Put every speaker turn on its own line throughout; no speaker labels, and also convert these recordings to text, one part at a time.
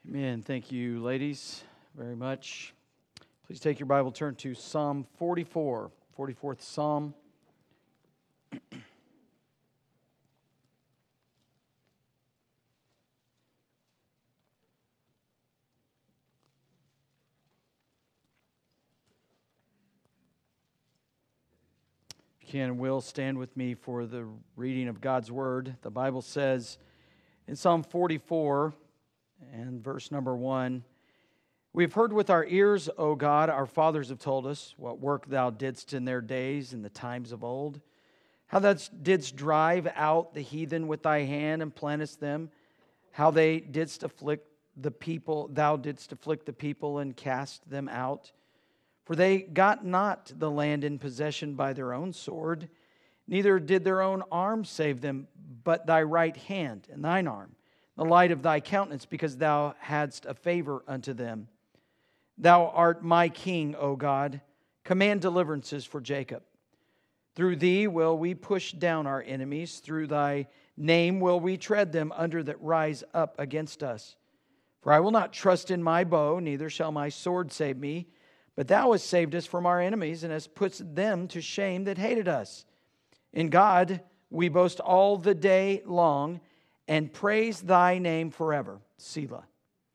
Amen. Thank you, ladies, very much. Please take your Bible, turn to Psalm 44, 44th Psalm. If you can and will, stand with me for the reading of God's Word. The Bible says in Psalm 44 and verse number 1, "We have heard with our ears, O God, our fathers have told us, what work Thou didst in their days, in the times of old. How Thou didst drive out the heathen with Thy hand and plantest them. How Thou didst afflict the people and cast them out. For they got not the land in possession by their own sword, neither did their own arm save them, but Thy right hand and Thine arm, the light of Thy countenance, because Thou hadst a favor unto them. Thou art my King, O God. Command deliverances for Jacob. Through Thee will we push down our enemies. Through Thy name will we tread them under that rise up against us. For I will not trust in my bow, neither shall my sword save me. But Thou hast saved us from our enemies, and hast put them to shame that hated us. In God we boast all the day long, and praise Thy name forever. Selah.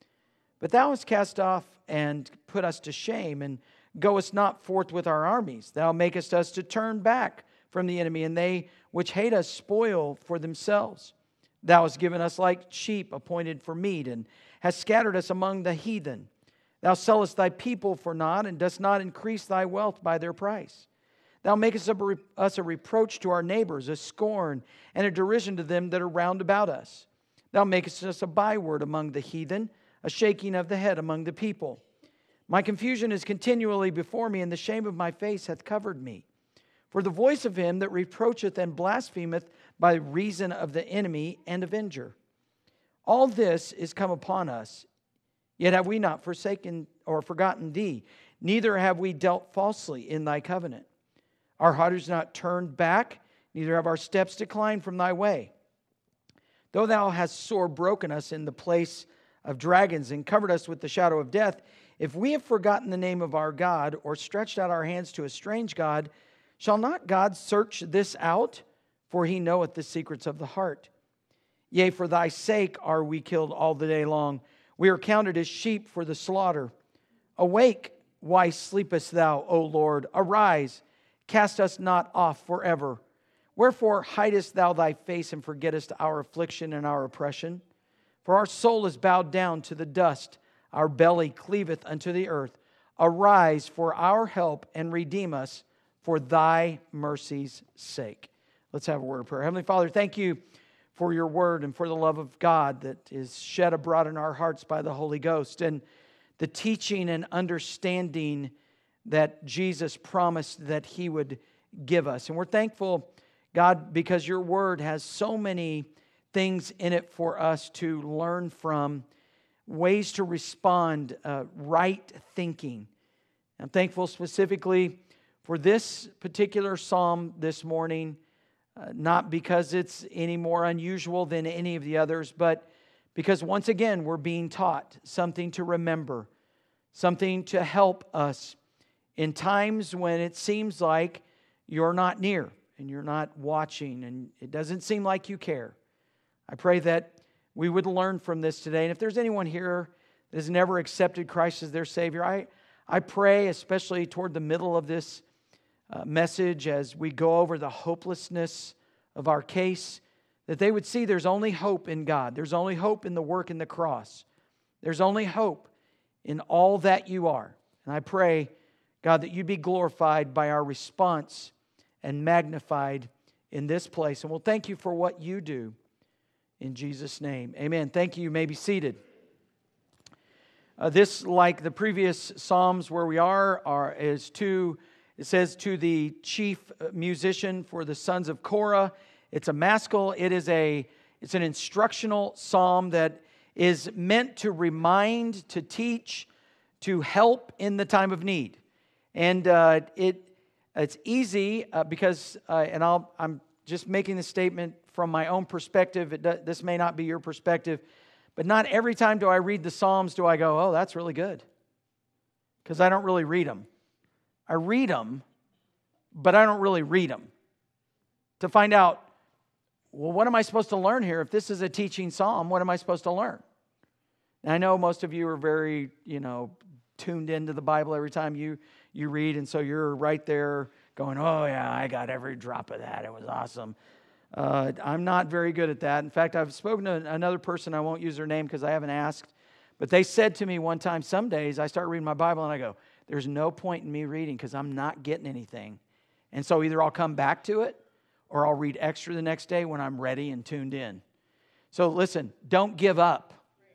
But Thou hast cast off and put us to shame, and goest not forth with our armies. Thou makest us to turn back from the enemy, and they which hate us spoil for themselves. Thou hast given us like sheep appointed for meat, and hast scattered us among the heathen. Thou sellest Thy people for naught, and dost not increase Thy wealth by their price. Thou makest us a reproach to our neighbors, a scorn and a derision to them that are round about us. Thou makest us a byword among the heathen, a shaking of the head among the people. My confusion is continually before me, and the shame of my face hath covered me. For the voice of him that reproacheth and blasphemeth by reason of the enemy and avenger. All this is come upon us, yet have we not forsaken or forgotten Thee, neither have we dealt falsely in Thy covenant. Our heart is not turned back, neither have our steps declined from Thy way. Though Thou hast sore broken us in the place of dragons and covered us with the shadow of death, if we have forgotten the name of our God, or stretched out our hands to a strange God, shall not God search this out? For He knoweth the secrets of the heart. Yea, for Thy sake are we killed all the day long. We are counted as sheep for the slaughter. Awake, why sleepest Thou, O Lord? Arise, cast us not off forever. Wherefore hidest Thou Thy face and forgettest our affliction and our oppression? For our soul is bowed down to the dust, our belly cleaveth unto the earth. Arise for our help and redeem us for Thy mercy's sake." Let's have a word of prayer. Heavenly Father, thank You for Your word and for the love of God that is shed abroad in our hearts by the Holy Ghost, and the teaching and understanding that Jesus promised that He would give us. And we're thankful, God, because Your word has so many things in it for us to learn from, ways to respond, right thinking. I'm thankful specifically for this particular psalm this morning, not because it's any more unusual than any of the others, but because once again we're being taught something to remember, something to help us in times when it seems like You're not near and You're not watching and it doesn't seem like You care. I pray that we would learn from this today. And if there's anyone here that has never accepted Christ as their Savior, I pray, especially toward the middle of this message, as we go over the hopelessness of our case, that they would see there's only hope in God. There's only hope in the work in the cross. There's only hope in all that You are. And I pray, God, that You'd be glorified by our response and magnified in this place. And we'll thank You for what You do. In Jesus' name, amen. Thank you. You may be seated. This, like the previous Psalms where we it says to the chief musician for the sons of Korah. It's a maskil. It's an instructional psalm that is meant to remind, to teach, to help in the time of need. And it's easy because, I'm just making the statement from my own perspective. This may not be your perspective, But not every time do I read the Psalms do I go, oh, that's really good. Because I don't really read them. I read them, but I don't really read them. To find out, well, what am I supposed to learn here? If this is a teaching psalm, what am I supposed to learn? And I know most of you are very, tuned into the Bible every time you read, and so you're right there going, oh yeah, I got every drop of that. It was awesome. I'm not very good at that. In fact, I've spoken to another person, I won't use their name because I haven't asked, but they said to me one time, some days I start reading my Bible and I go, there's no point in me reading because I'm not getting anything. And so either I'll come back to it or I'll read extra the next day when I'm ready and tuned in. So listen, don't give up.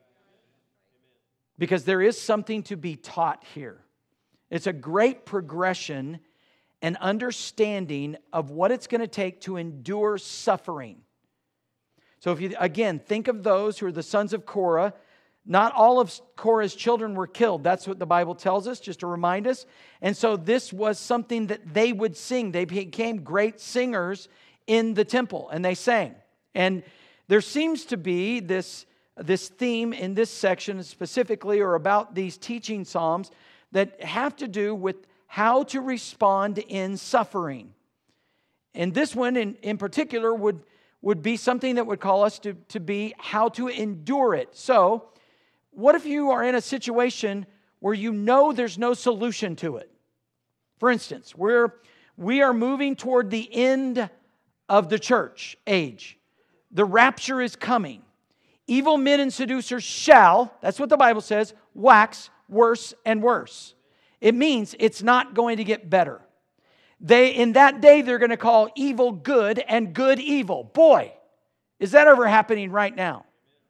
Because there is something to be taught here. It's a great progression and understanding of what it's going to take to endure suffering. So if you, again, think of those who are the sons of Korah. Not all of Korah's children were killed. That's what the Bible tells us, just to remind us. And so this was something that they would sing. They became great singers in the temple, and they sang. And there seems to be this theme in this section specifically, or about these teaching psalms, that have to do with how to respond in suffering. And this one in particular would be something that would call us to be how to endure it. So, what if you are in a situation where you know there's no solution to it? For instance, we are moving toward the end of the church age. The rapture is coming. Evil men and seducers shall, that's what the Bible says, wax worse and worse. It means it's not going to get better. In that day, they're going to call evil good and good evil. Boy, is that ever happening right now?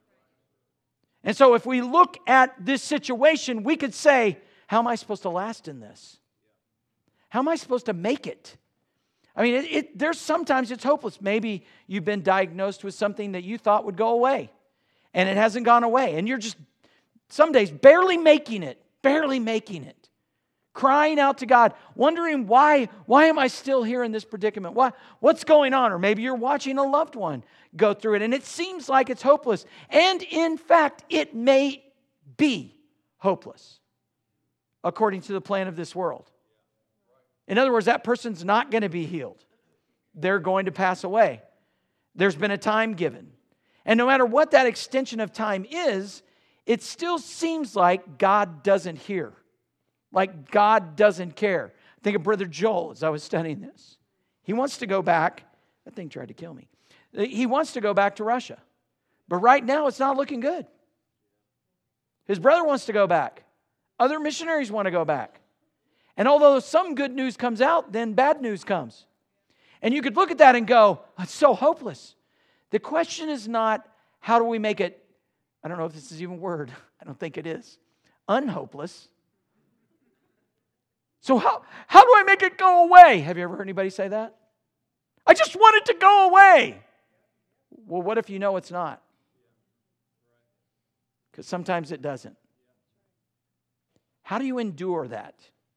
And so if we look at this situation, we could say, how am I supposed to last in this? How am I supposed to make it? I mean, there's sometimes it's hopeless. Maybe you've been diagnosed with something that you thought would go away, and it hasn't gone away. And you're just, some days, barely making it. Crying out to God, wondering why am I still here in this predicament? What's going on? Or maybe you're watching a loved one go through it, and it seems like it's hopeless. And in fact, it may be hopeless, according to the plan of this world. In other words, that person's not going to be healed. They're going to pass away. There's been a time given. And no matter what that extension of time is, it still seems like God doesn't hear. Like God doesn't care. Think of Brother Joel as I was studying this. He wants to go back. That thing tried to kill me. He wants to go back to Russia. But right now it's not looking good. His brother wants to go back. Other missionaries want to go back. And although some good news comes out, then bad news comes. And you could look at that and go, it's so hopeless. The question is not, how do we make it, I don't know if this is even a word. I don't think it is. Unhopeless. So how do I make it go away? Have you ever heard anybody say that? I just want it to go away. Well, what if you know it's not? Because sometimes it doesn't. How do you endure that?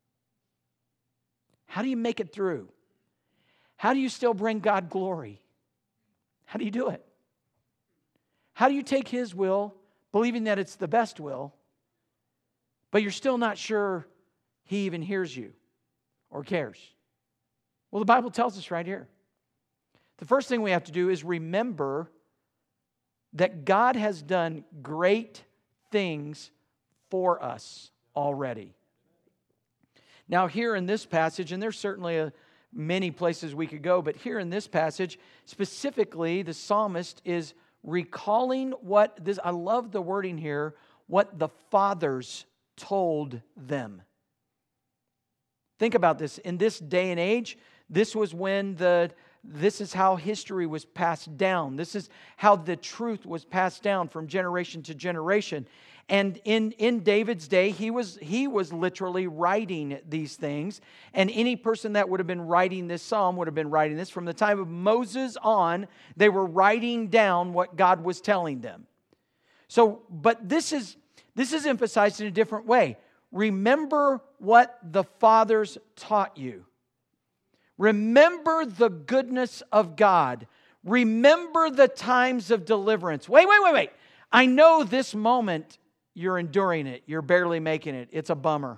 How do you make it through? How do you still bring God glory? How do you do it? How do you take His will, believing that it's the best will, but you're still not sure He even hears you or cares? Well, the Bible tells us right here. The first thing we have to do is remember that God has done great things for us already. Now, here in this passage, and there's certainly many places we could go, but here in this passage, specifically, the psalmist is recalling I love the wording here, what the fathers told them. Think about this. In this day and age, this was when this is how history was passed down. This is how the truth was passed down from generation to generation. And in David's day, he was literally writing these things. And any person that would have been writing this psalm would have been writing this. From the time of Moses on, they were writing down what God was telling them. So, but this is emphasized in a different way. Remember what the fathers taught you. Remember the goodness of God. Remember the times of deliverance. Wait. I know this moment you're enduring it. You're barely making it. It's a bummer.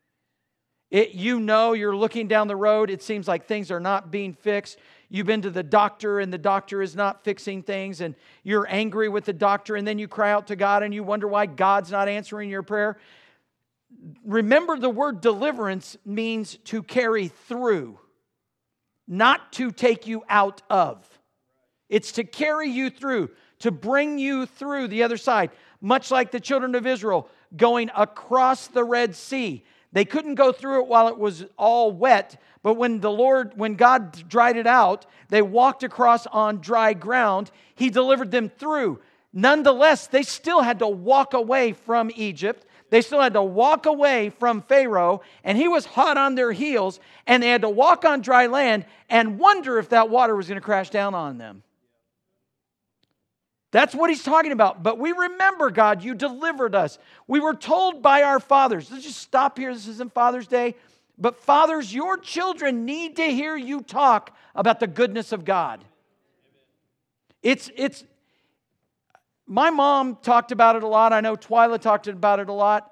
You're looking down the road. It seems like things are not being fixed. You've been to the doctor and the doctor is not fixing things, and you're angry with the doctor, and then you cry out to God and you wonder why God's not answering your prayer. Remember, the word deliverance means to carry through, not to take you out of. It's to carry you through, to bring you through the other side. Much like the children of Israel going across the Red Sea. They couldn't go through it while it was all wet, but when God dried it out, they walked across on dry ground. He delivered them through. Nonetheless, they still had to walk away from Egypt. They still had to walk away from Pharaoh, and he was hot on their heels, and they had to walk on dry land and wonder if that water was going to crash down on them. That's what he's talking about. But we remember, God, you delivered us. We were told by our fathers. Let's just stop here. This isn't Father's Day. But fathers, your children need to hear you talk about the goodness of God. My mom talked about it a lot. I know Twyla talked about it a lot.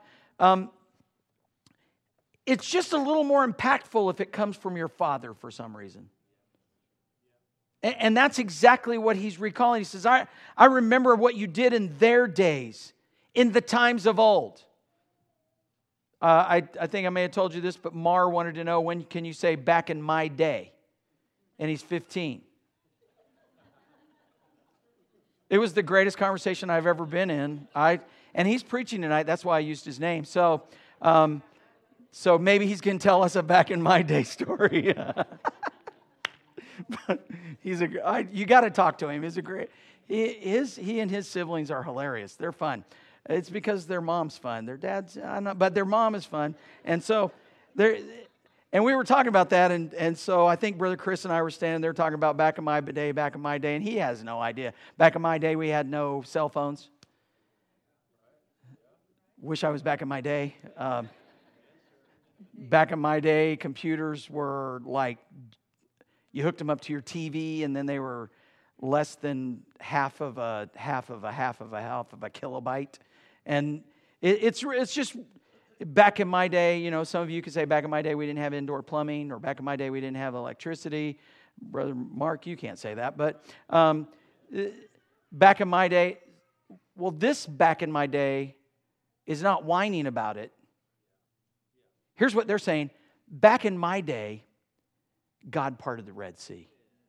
It's just a little more impactful if it comes from your father for some reason. And that's exactly what he's recalling. He says, I remember what you did in their days, in the times of old. I think I may have told you this, but Mar wanted to know, when can you say back in my day? And he's 15. It was the greatest conversation I've ever been in. And he's preaching tonight. That's why I used his name. So maybe he's going to tell us a back in my day story. But you got to talk to him. He's a great. He and his siblings are hilarious. They're fun. It's because their mom's fun. Their dad's not, but their mom is fun. And so and we were talking about that, and so I think Brother Chris and I were standing there talking about back in my day, and he has no idea. Back in my day, we had no cell phones. Wish I was back in my day. Back in my day, computers were like, you hooked them up to your TV, and then they were less than half of a kilobyte. And it's just, back in my day, some of you could say back in my day we didn't have indoor plumbing, or back in my day we didn't have electricity. Brother Mark, you can't say that, but back in my day, well, this back in my day is not whining about it. Here's what they're saying. Back in my day, God parted the Red Sea.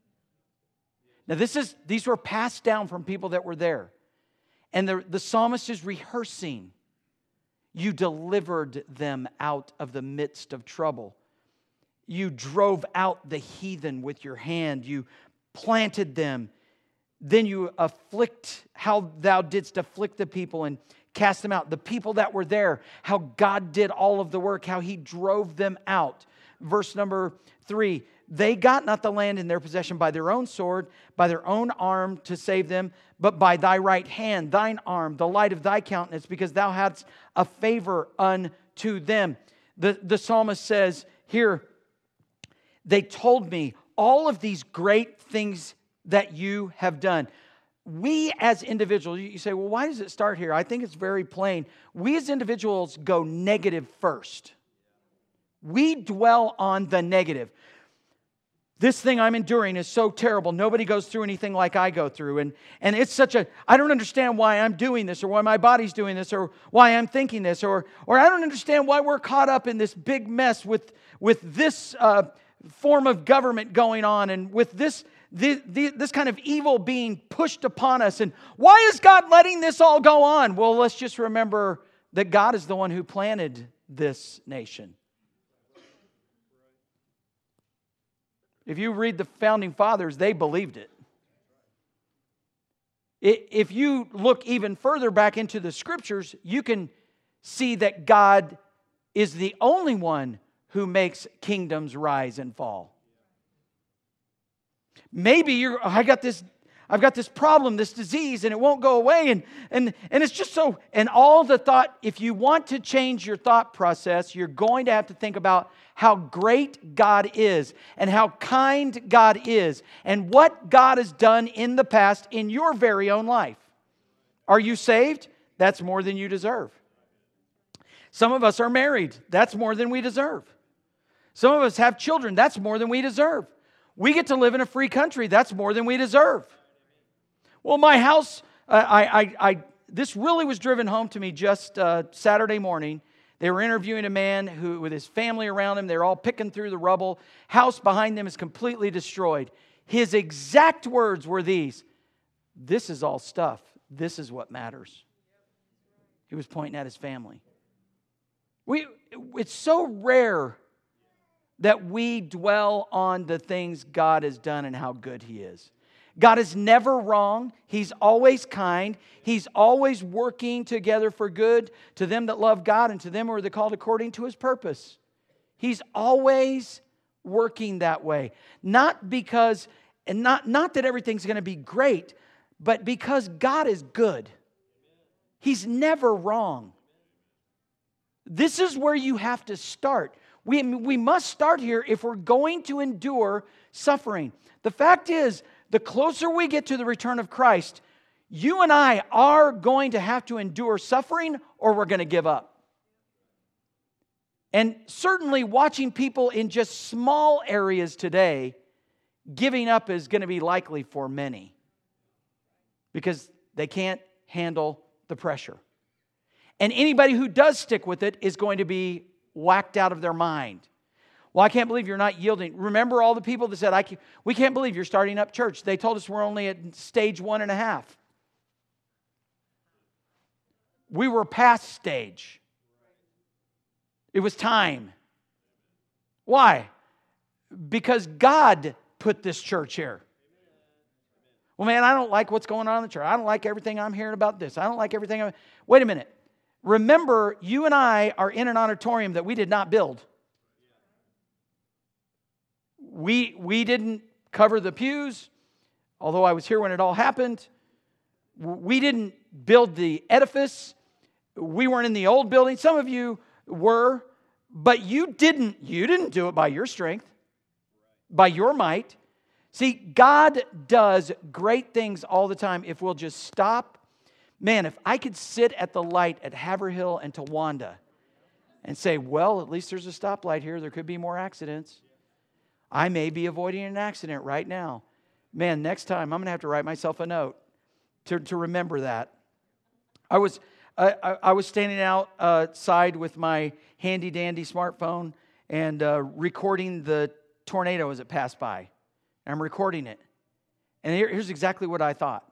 Now these were passed down from people that were there. And the psalmist is rehearsing. You delivered them out of the midst of trouble. You drove out the heathen with your hand. You planted them. Then you how thou didst afflict the people and cast them out. The people that were there, how God did all of the work, how he drove them out. Verse number 3, they got not the land in their possession by their own sword, by their own arm to save them, but by thy right hand, thine arm, the light of thy countenance, because thou hadst a favor unto them. The psalmist says here, they told me all of these great things that you have done. We as individuals, you say, well, why does it start here? I think it's very plain. We as individuals go negative first. We dwell on the negative. This thing I'm enduring is so terrible. Nobody goes through anything like I go through. And it's I don't understand why I'm doing this, or why my body's doing this, or why I'm thinking this, or I don't understand why we're caught up in this big mess with this form of government going on, and with this kind of evil being pushed upon us. And why is God letting this all go on? Well, let's just remember that God is the one who planted this nation. If you read the founding fathers, they believed it. If you look even further back into the scriptures, you can see that God is the only one who makes kingdoms rise and fall. Maybe I've got this problem, this disease, and it won't go away. And it's just so, and all the thought, if you want to change your thought process, you're going to have to think about how great God is, and how kind God is, and what God has done in the past in your very own life. Are you saved? That's more than you deserve. Some of us are married. That's more than we deserve. Some of us have children. That's more than we deserve. We get to live in a free country. That's more than we deserve. Well, my house, this really was driven home to me just Saturday morning. They were interviewing a man who, with his family around him, they're all picking through the rubble. House behind them is completely destroyed. His exact words were these: "This is all stuff. This is what matters." He was pointing at his family. It's so rare that we dwell on the things God has done and how good He is. God is never wrong. He's always kind. He's always working together for good to them that love God and to them who are called according to His purpose. He's always working that way. Not because, and not that everything's going to be great, but because God is good. He's never wrong. This is where you have to start. We must start here if we're going to endure suffering. The fact is, the closer we get to the return of Christ, you and I are going to have to endure suffering or we're going to give up. And certainly watching people in just small areas today, giving up is going to be likely for many because they can't handle the pressure. And anybody who does stick with it is going to be whacked out of their mind. Well, I can't believe you're not yielding. Remember all the people that said, we can't believe you're starting up church. They told us we're only at stage 1.5. We were past stage. It was time. Why? Because God put this church here. Well, man, I don't like what's going on in the church. I don't like everything I'm hearing about this. I don't like everything. Wait a minute. Remember, you and I are in an auditorium that we did not build. We didn't cover the pews, although I was here when it all happened. We didn't build the edifice. We weren't in the old building. Some of you were, but you didn't do it by your strength, by your might. See, God does great things all the time if we'll just stop. Man, if I could sit at the light at Haverhill and Towanda and say, well, at least there's a stoplight here. There could be more accidents. I may be avoiding an accident right now. Man, next time I'm going to have to write myself a note to remember that. I was standing outside with my handy-dandy smartphone and recording the tornado as it passed by. I'm recording it. And here's exactly what I thought.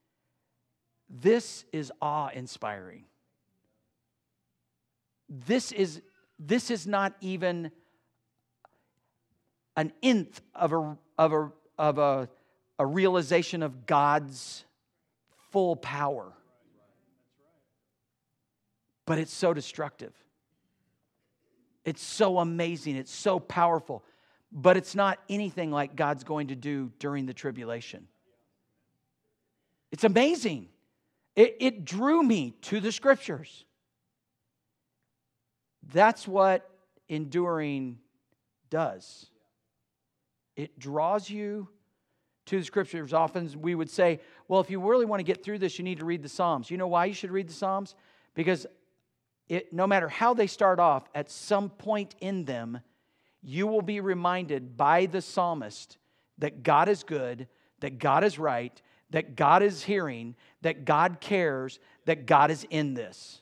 This is awe-inspiring. This is not even an nth of a realization of God's full power. But it's so destructive. It's so amazing. It's so powerful. But it's not anything like God's going to do during the tribulation. It's amazing. It drew me to the Scriptures. That's what enduring does. It draws you to the Scriptures. Often we would say, well, if you really want to get through this, you need to read the Psalms. You know why you should read the Psalms? Because no matter how they start off, at some point in them, you will be reminded by the psalmist that God is good, that God is right, that God is hearing, that God cares, that God is in this.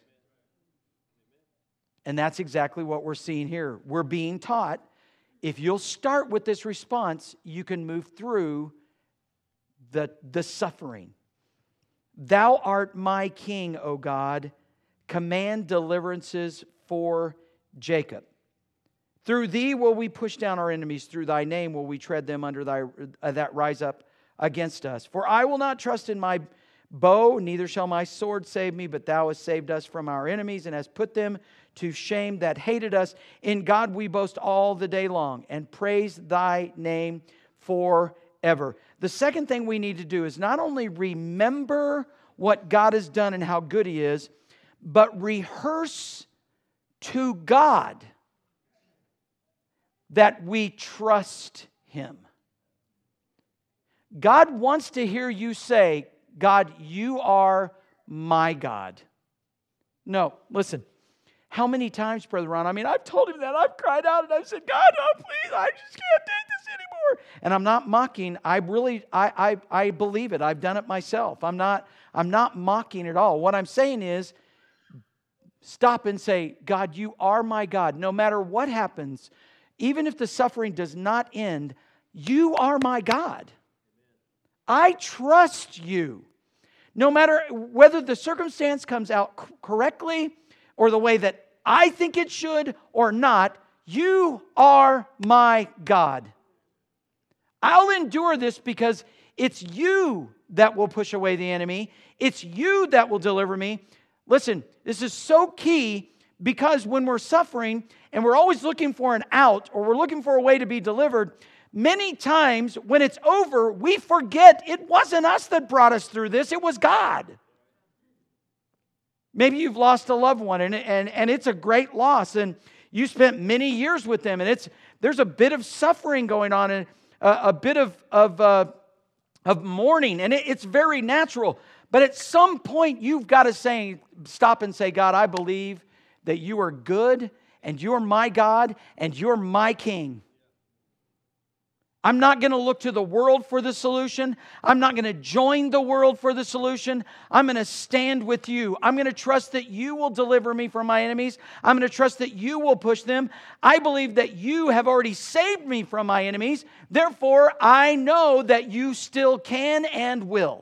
And that's exactly what we're seeing here. We're being taught, if you'll start with this response, you can move through the suffering. Thou art my king, O God. Command deliverances for Jacob. Through thee will we push down our enemies. Through thy name will we tread them under that rise up against us. For I will not trust in my bow, neither shall my sword save me, but thou hast saved us from our enemies and hast put them to shame that hated us. In God we boast all the day long and praise thy name forever. The second thing we need to do is not only remember what God has done and how good He is, but rehearse to God that we trust Him. God wants to hear you say, God, you are my God. No, listen. How many times, Brother Ron, I've told him that. I've cried out and I've said, God, no, please, I just can't take this anymore. And I'm not mocking. I believe it. I've done it myself. I'm not mocking at all. What I'm saying is, stop and say, God, you are my God. No matter what happens, even if the suffering does not end, you are my God. I trust you. No matter whether the circumstance comes out correctly or the way that I think it should or not, you are my God. I'll endure this because it's you that will push away the enemy. It's you that will deliver me. Listen, this is so key because when we're suffering and we're always looking for an out or we're looking for a way to be delivered, many times when it's over, we forget it wasn't us that brought us through this, it was God. Maybe you've lost a loved one and it's a great loss and you spent many years with them and there's a bit of suffering going on and a bit of mourning and it's very natural. But at some point you've got to stop and say, God, I believe that you are good and you're my God and you're my King. I'm not going to look to the world for the solution. I'm not going to join the world for the solution. I'm going to stand with you. I'm going to trust that you will deliver me from my enemies. I'm going to trust that you will push them. I believe that you have already saved me from my enemies. Therefore, I know that you still can and will.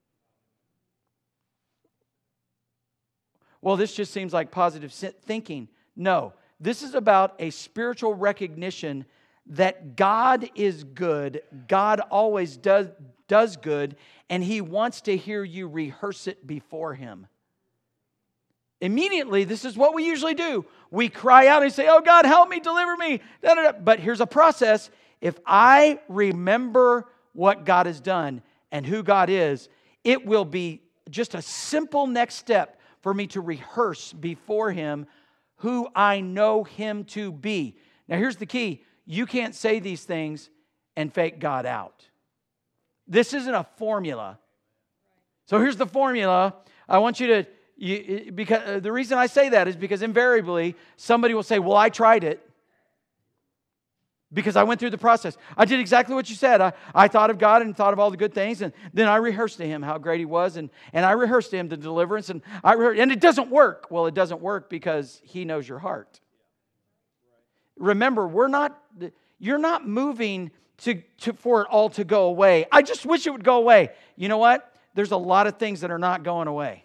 Well, this just seems like positive thinking. No, this is about a spiritual recognition that God is good, God always does good, and He wants to hear you rehearse it before Him. Immediately, this is what we usually do. We cry out and say, oh God, help me, deliver me. Da, da, da. But here's a process. If I remember what God has done and who God is, it will be just a simple next step for me to rehearse before Him who I know Him to be. Now here's the key. You can't say these things and fake God out. This isn't a formula. So here's the formula. I want you to, because the reason I say that is because invariably somebody will say, well, I tried it. Because I went through the process. I did exactly what you said. I thought of God and thought of all the good things. And then I rehearsed to Him how great He was. And I rehearsed to Him the deliverance. And it doesn't work. Well, it doesn't work because He knows your heart. Remember, you're not moving for it all to go away. I just wish it would go away. You know what? There's a lot of things that are not going away.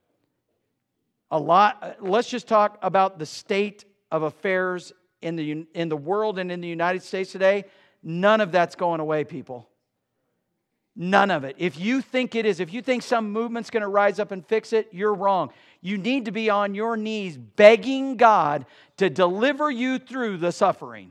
Let's just talk about the state of affairs in the world and in the United States today. None of that's going away, people. None of it. If you think it is, if you think some movement's going to rise up and fix it, you're wrong. You need to be on your knees begging God to deliver you through the suffering.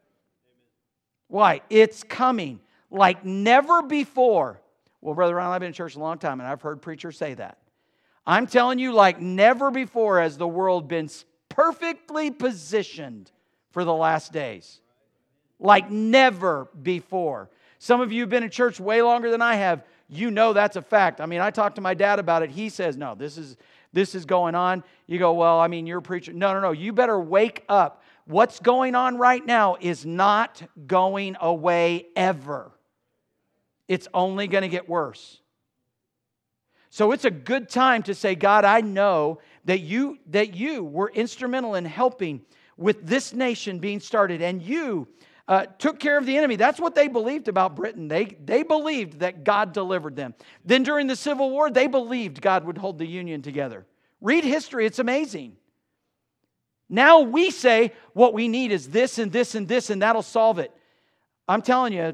Why? It's coming like never before. Well, Brother Ron, I've been in church a long time and I've heard preachers say that. I'm telling you, like never before has the world been perfectly positioned for the last days. Like never before. Some of you have been in church way longer than I have. You know that's a fact. I talked to my dad about it. He says, no, this is going on. You go, well, you're a preacher. No. You better wake up. What's going on right now is not going away ever. It's only going to get worse. So it's a good time to say, God, I know that you were instrumental in helping with this nation being started, and you took care of the enemy. That's what they believed about Britain. They believed that God delivered them. Then during the Civil War, they believed God would hold the Union together. Read history. It's amazing. Now we say what we need is this and this and this, and that'll solve it. I'm telling you,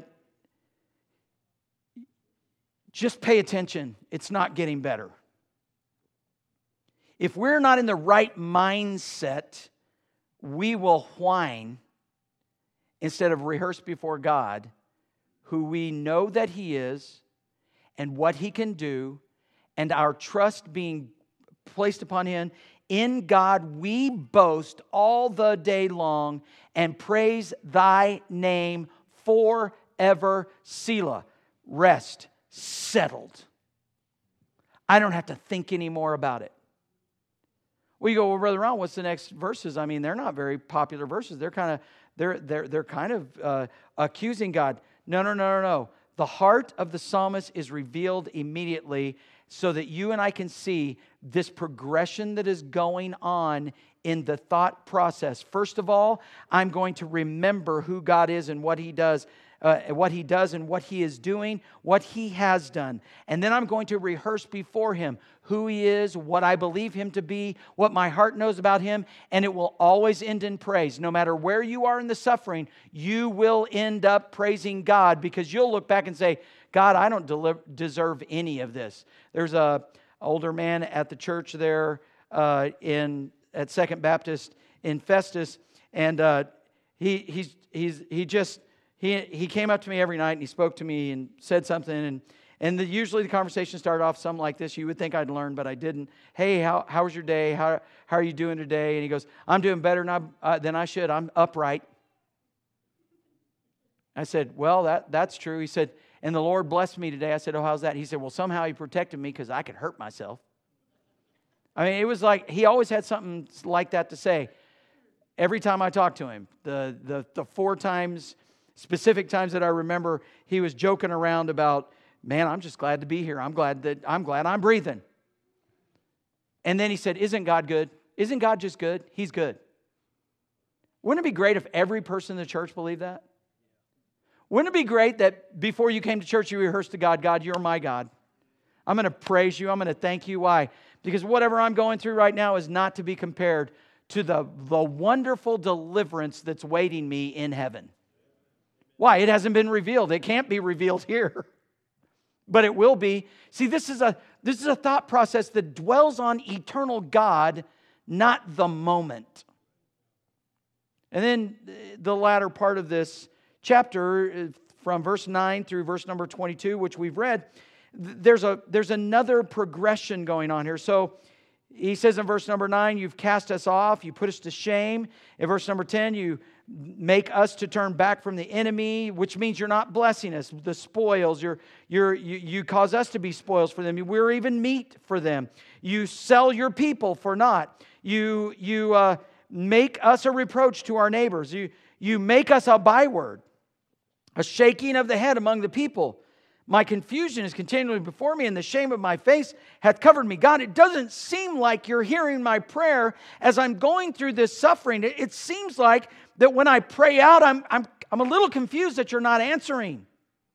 just pay attention. It's not getting better. If we're not in the right mindset, we will whine instead of rehearse before God who we know that He is and what He can do, and our trust being placed upon Him. In God we boast all the day long and praise Thy name forever. Selah. Rest. Settled. I don't have to think anymore about it. Well, you go, well, Brother Ron, what's the next verses? I mean, they're not very popular verses. They're kind of accusing God. No. The heart of the psalmist is revealed immediately so that you and I can see this progression that is going on in the thought process. First of all, I'm going to remember who God is and what He does and what He is doing, what He has done. And then I'm going to rehearse before Him who He is, what I believe Him to be, what my heart knows about Him, and it will always end in praise. No matter where you are in the suffering, you will end up praising God because you'll look back and say, God, I don't deserve any of this. There's an older man at the church there at Second Baptist in Festus, and he came up to me every night and he spoke to me and said something, and usually the conversation started off something like this. You would think I'd learn, but I didn't. Hey, how was your day? How are you doing today? And he goes, I'm doing better than I should. I'm upright. I said, well, that's true. He said, and the Lord blessed me today. I said, oh, how's that? He said, well, somehow He protected me because I could hurt myself. I mean, it was like he always had something like that to say. Every time I talked to him, the 4 times, specific times that I remember, he was joking around about, man, I'm just glad to be here. I'm glad I'm breathing. And then he said, isn't God good? Isn't God just good? He's good. Wouldn't it be great if every person in the church believed that? Wouldn't it be great that before you came to church, you rehearsed to God, God, you're my God. I'm going to praise you. I'm going to thank you. Why? Because whatever I'm going through right now is not to be compared to the wonderful deliverance that's waiting me in heaven. Why? It hasn't been revealed. It can't be revealed here. But it will be. See, this is a thought process that dwells on eternal God, not the moment. And then the latter part of this chapter, from verse 9 through verse number 22, which we've read, there's another progression going on here. So he says in verse number 9, you've cast us off, you put us to shame. In verse number 10, you make us to turn back from the enemy, which means you're not blessing us. The spoils, you cause us to be spoils for them. We're even meat for them. You sell your people for naught. You make us a reproach to our neighbors. You make us a byword, a shaking of the head among the people. My confusion is continually before me, and the shame of my face hath covered me. God, it doesn't seem like you're hearing my prayer as I'm going through this suffering. It seems like that when I pray out, I'm a little confused that you're not answering.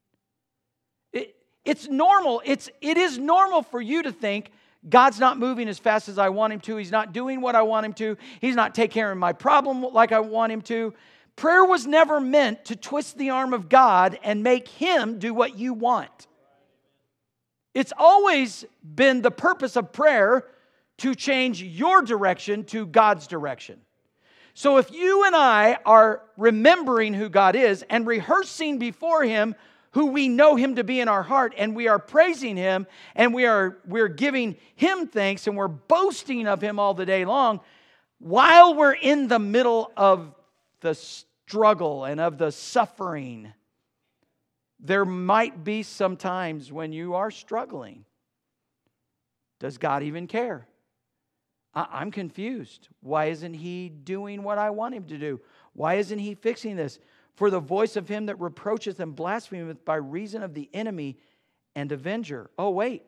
It's normal. It is normal for you to think God's not moving as fast as I want Him to. He's not doing what I want Him to. He's not taking care of my problem like I want Him to. Prayer was never meant to twist the arm of God and make Him do what you want. It's always been the purpose of prayer to change your direction to God's direction. So if you and I are remembering who God is and rehearsing before Him who we know Him to be in our heart, and we are praising Him, and we're giving Him thanks, and we're boasting of Him all the day long, while we're in the middle of the struggle and of the suffering, there might be some times when you are struggling. Does God even care? I'm confused. Why isn't He doing what I want Him to do? Why isn't He fixing this? For the voice of him that reproacheth and blasphemeth by reason of the enemy and avenger. Oh, wait.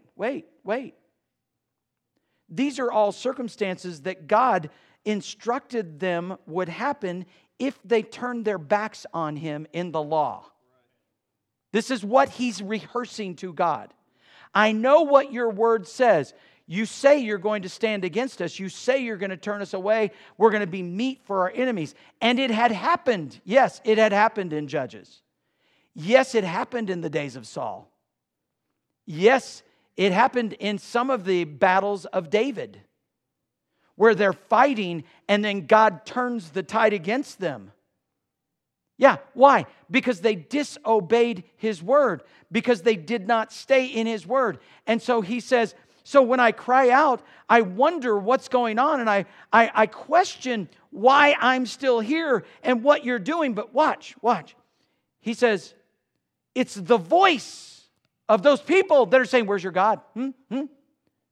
These are all circumstances that God instructed them would happen if they turned their backs on Him in the law. This is what He's rehearsing to God. I know what your word says. You say you're going to stand against us. You say you're going to turn us away. We're going to be meat for our enemies. And it had happened. Yes, it had happened in Judges. Yes, it happened in the days of Saul. Yes, it happened in some of the battles of David, where they're fighting and then God turns the tide against them. Yeah, why? Because they disobeyed His word, because they did not stay in His word. And so He says, so when I cry out, I wonder what's going on, and I question why I'm still here and what you're doing. But watch. He says, it's the voice of those people that are saying, where's your God?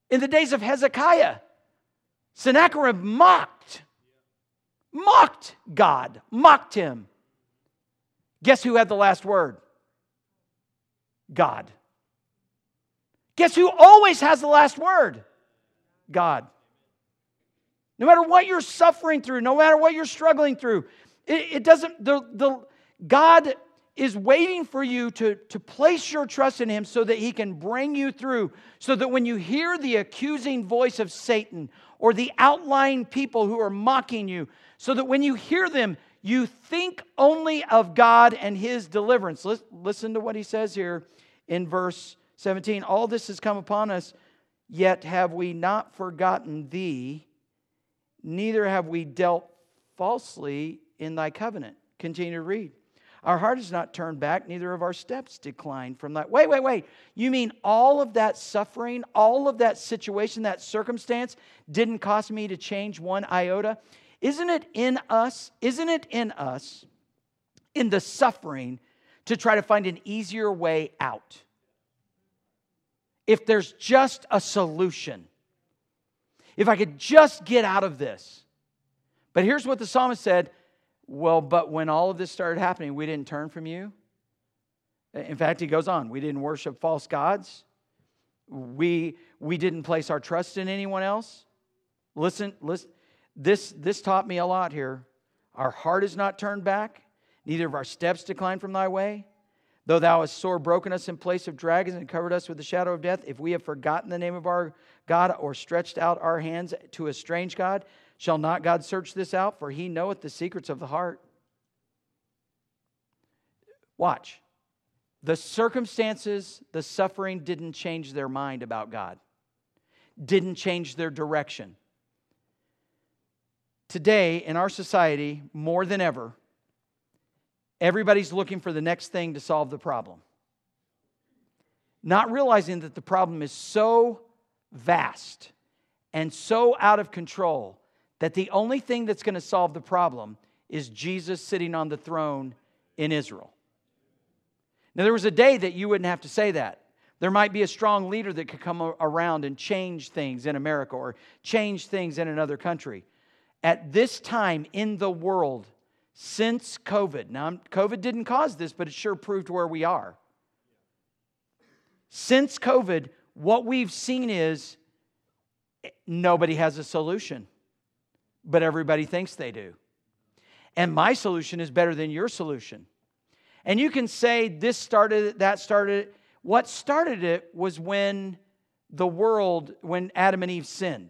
In the days of Hezekiah, Sennacherib mocked God, mocked him. Guess who had the last word? God. Guess who always has the last word? God. No matter what you're suffering through, no matter what you're struggling through, it doesn't, God is waiting for you to place your trust in Him so that He can bring you through, so that when you hear the accusing voice of Satan or the outlying people who are mocking you, so that when you hear them, you think only of God and His deliverance. Listen to what He says here in verse 17. All this has come upon us, yet have we not forgotten Thee, neither have we dealt falsely in Thy covenant. Continue to read. Our heart is not turned back, neither have our steps declined from Thy... Wait. You mean all of that suffering, all of that situation, that circumstance didn't cause me to change one iota? Isn't it in us, in the suffering, to try to find an easier way out? If there's just a solution. If I could just get out of this. But here's what the psalmist said. Well, but when all of this started happening, we didn't turn from You. In fact, he goes on. We didn't worship false gods. We didn't place our trust in anyone else. Listen. This taught me a lot here. Our heart is not turned back. Neither have our steps declined from Thy way. Though Thou hast sore broken us in place of dragons and covered us with the shadow of death, if we have forgotten the name of our God or stretched out our hands to a strange God, shall not God search this out? For He knoweth the secrets of the heart. Watch. The circumstances, the suffering didn't change their mind about God. Didn't change their direction. Today, in our society, more than ever, everybody's looking for the next thing to solve the problem. Not realizing that the problem is so vast and so out of control that the only thing that's going to solve the problem is Jesus sitting on the throne in Israel. Now, there was a day that you wouldn't have to say that. There might be a strong leader that could come around and change things in America or change things in another country. At this time in the world, since COVID, now COVID didn't cause this, but it sure proved where we are. Since COVID, what we've seen is nobody has a solution, but everybody thinks they do. And my solution is better than your solution. And you can say this started it, that started it. What started it was when Adam and Eve sinned.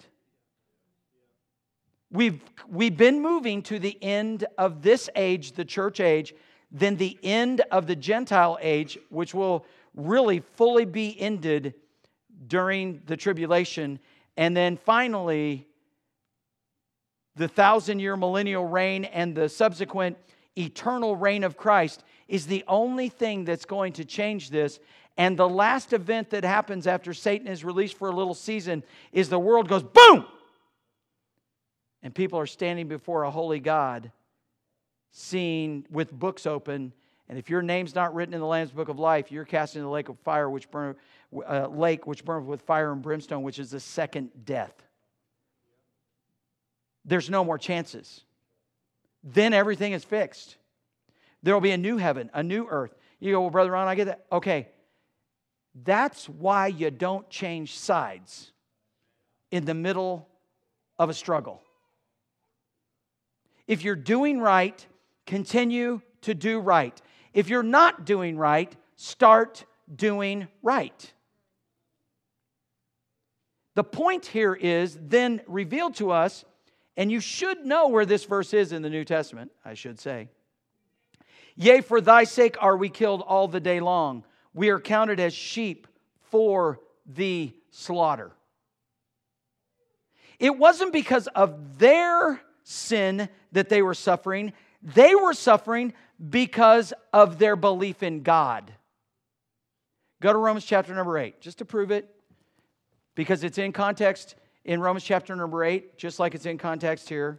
We've been moving to the end of this age, the church age, then the end of the Gentile age, which will really fully be ended during the tribulation. And then finally, the 1,000-year millennial reign and the subsequent eternal reign of Christ is the only thing that's going to change this. And the last event that happens after Satan is released for a little season is the world goes boom! And people are standing before a holy God, seeing with books open. And if your name's not written in the Lamb's Book of Life, you're cast into the lake of fire, which burns with fire and brimstone, which is the second death. There's no more chances. Then everything is fixed. There will be a new heaven, a new earth. You go, well, Brother Ron, I get that. Okay. That's why you don't change sides in the middle of a struggle. If you're doing right, continue to do right. If you're not doing right, start doing right. The point here is then revealed to us, and you should know where this verse is in the New Testament, I should say. Yea, for Thy sake are we killed all the day long. We are counted as sheep for the slaughter. It wasn't because of their sin that they were suffering. They were suffering because of their belief in God. Go to Romans chapter number 8, just to prove it, because it's in context in Romans chapter number 8, just like it's in context here.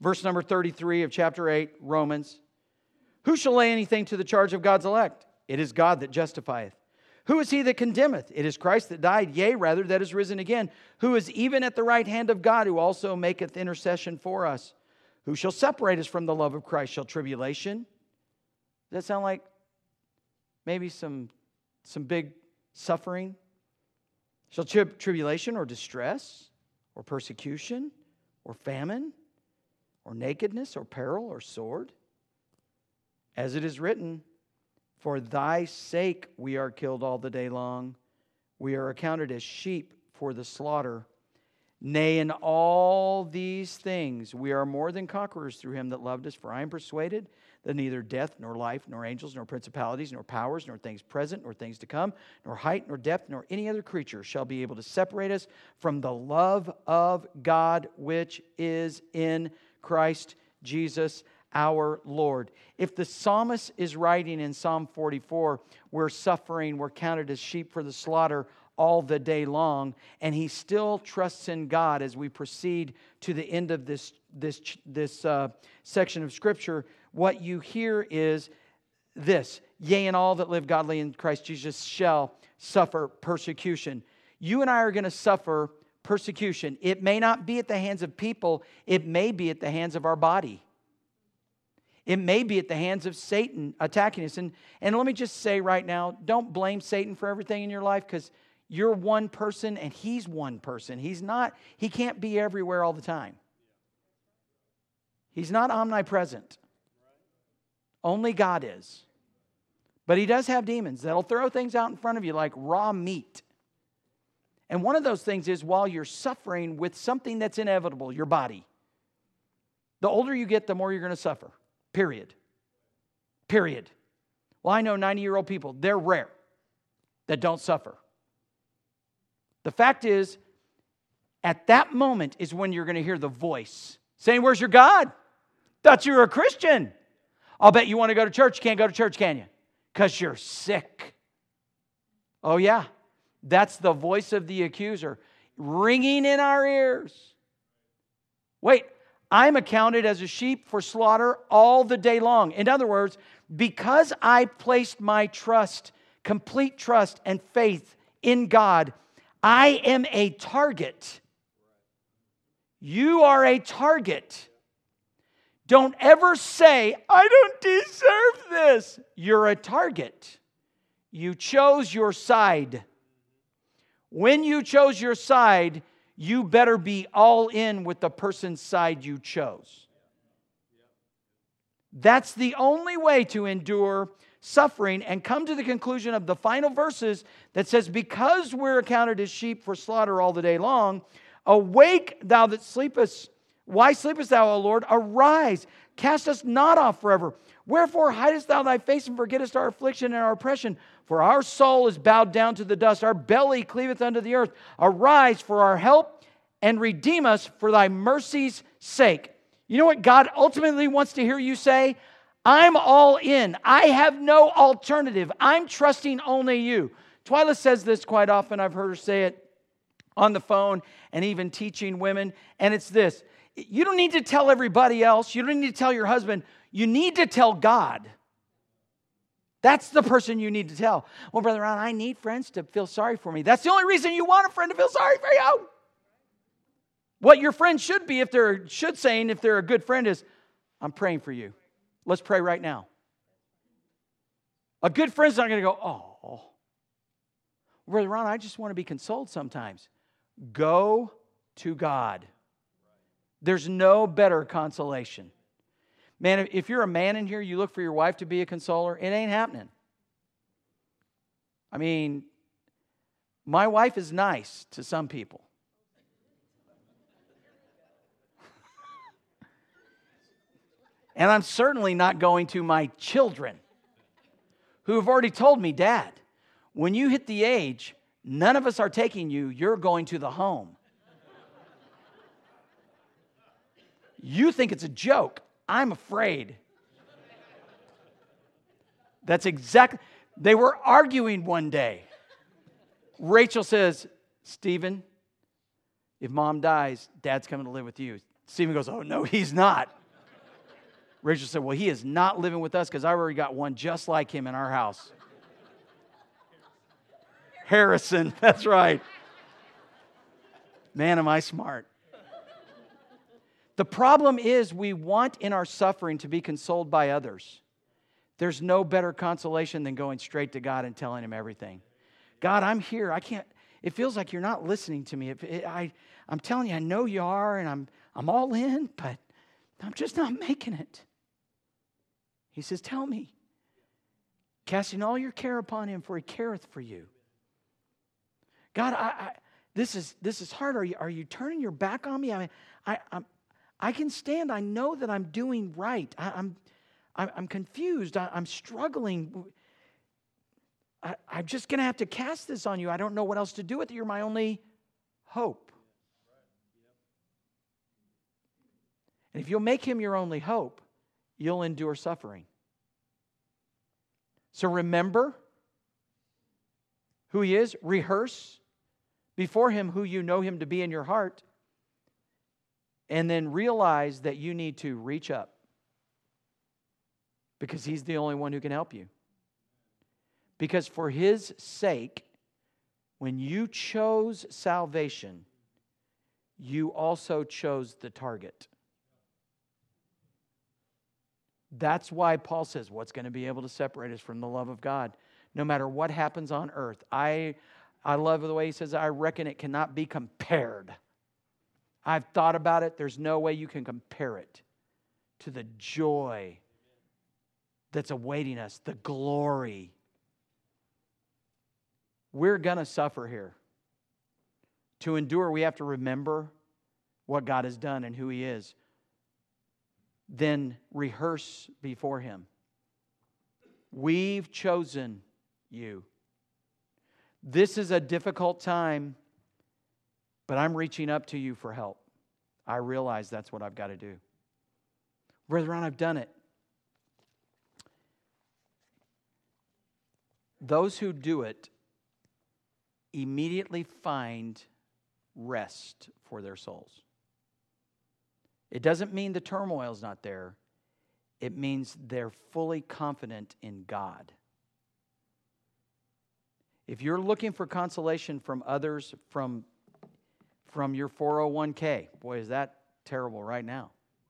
Verse number 33 of chapter 8, Romans. Who shall lay anything to the charge of God's elect? It is God that justifieth. Who is he that condemneth? It is Christ that died, yea, rather, that is risen again, who is even at the right hand of God, who also maketh intercession for us. Who shall separate us from the love of Christ? Shall tribulation? Does that sound like maybe some big suffering? Shall tribulation or distress or persecution or famine or nakedness or peril or sword? As it is written, for thy sake we are killed all the day long. We are accounted as sheep for the slaughter. Nay, in all these things we are more than conquerors through him that loved us. For I am persuaded that neither death, nor life, nor angels, nor principalities, nor powers, nor things present, nor things to come, nor height, nor depth, nor any other creature shall be able to separate us from the love of God which is in Christ Jesus our Lord. If the psalmist is writing in Psalm 44, we're suffering, we're counted as sheep for the slaughter all the day long, and he still trusts in God as we proceed to the end of this section of Scripture, what you hear is this: yea, and all that live godly in Christ Jesus shall suffer persecution. You and I are going to suffer persecution. It may not be at the hands of people. It may be at the hands of our body. It may be at the hands of Satan attacking us. And let me just say right now, don't blame Satan for everything in your life, because you're one person and he's one person. He can't be everywhere all the time. He's not omnipresent. Only God is. But he does have demons that'll throw things out in front of you like raw meat. And one of those things is while you're suffering with something that's inevitable, your body. The older you get, the more you're going to suffer. Period. Well, I know 90-year-old people, they're rare, that don't suffer. The fact is, at that moment is when you're going to hear the voice saying, where's your God? Thought you were a Christian. I'll bet you want to go to church. You can't go to church, can you? Because you're sick. Oh yeah, that's the voice of the accuser ringing in our ears. Wait, I'm accounted as a sheep for slaughter all the day long. In other words, because I placed my trust, complete trust and faith in God, I am a target. You are a target. Don't ever say, I don't deserve this. You're a target. You chose your side. When you chose your side, you better be all in with the person's side you chose. That's the only way to endure suffering and come to the conclusion of the final verses that says, because we're accounted as sheep for slaughter all the day long, awake thou that sleepest. Why sleepest thou, O Lord? Arise, cast us not off forever. Wherefore hidest thou thy face and forgettest our affliction and our oppression? For our soul is bowed down to the dust, our belly cleaveth unto the earth. Arise for our help and redeem us for thy mercy's sake. You know what God ultimately wants to hear you say? I'm all in. I have no alternative. I'm trusting only you. Twyla says this quite often. I've heard her say it on the phone and even teaching women. And it's this: you don't need to tell everybody else. You don't need to tell your husband. You need to tell God. That's the person you need to tell. Well, Brother Ron, I need friends to feel sorry for me. That's the only reason you want a friend to feel sorry for you. What your friend should be, if they're a good friend, is, I'm praying for you. Let's pray right now. A good friend's not going to go, oh, Brother Ron, I just want to be consoled sometimes. Go to God. There's no better consolation. Man, if you're a man in here, you look for your wife to be a consoler, it ain't happening. I mean, my wife is nice to some people. And I'm certainly not going to my children, who have already told me, Dad, when you hit the age, none of us are taking you, you're going to the home. You think it's a joke. I'm afraid. That's exactly. They were arguing one day. Rachel says, Stephen, if Mom dies, Dad's coming to live with you. Stephen goes, oh, no, he's not. Rachel said, well, he is not living with us because I already got one just like him in our house. Harrison, that's right. Man, am I smart. The problem is we want in our suffering to be consoled by others. There's no better consolation than going straight to God and telling Him everything. God, I'm here. I can't. It feels like you're not listening to me. I'm telling you, I know you are, and I'm all in, but I'm just not making it. He says, tell me. Casting all your care upon Him, for He careth for you. God, this is hard. Are you turning your back on me? I can stand. I know that I'm doing right. I'm confused. I'm struggling. I'm just going to have to cast this on you. I don't know what else to do with it. You're my only hope. And if you'll make Him your only hope, you'll endure suffering. So remember who He is. Rehearse before Him who you know Him to be in your heart. And then realize that you need to reach up. Because He's the only one who can help you. Because for His sake, when you chose salvation, you also chose the target. That's why Paul says, what's going to be able to separate us from the love of God? No matter what happens on earth. I love the way he says, I reckon it cannot be compared. I've thought about it. There's no way you can compare it to the joy that's awaiting us, the glory. We're going to suffer here. To endure, we have to remember what God has done and who He is. Then rehearse before Him. We've chosen you. This is a difficult time, but I'm reaching up to you for help. I realize that's what I've got to do. Brother Ron, I've done it. Those who do it immediately find rest for their souls. It doesn't mean the turmoil is not there. It means they're fully confident in God. If you're looking for consolation from others, from your 401k, boy, is that terrible right now.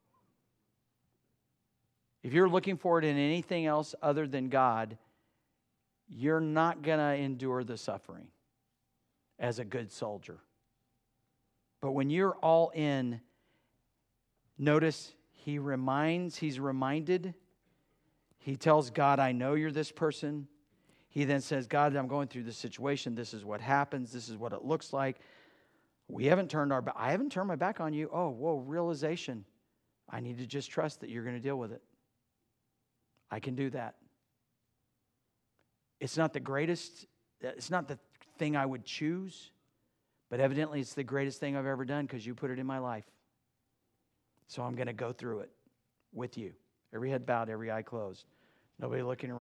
If you're looking for it in anything else other than God, you're not going to endure the suffering as a good soldier. But when you're all in, notice he's reminded. He tells God, I know you're this person. He then says, God, I'm going through this situation. This is what happens. This is what it looks like. I haven't turned my back on you. Oh, whoa, realization. I need to just trust that you're going to deal with it. I can do that. It's not the greatest, it's not the thing I would choose, but evidently it's the greatest thing I've ever done because you put it in my life. So I'm going to go through it with you. Every head bowed, every eye closed. Nobody looking around.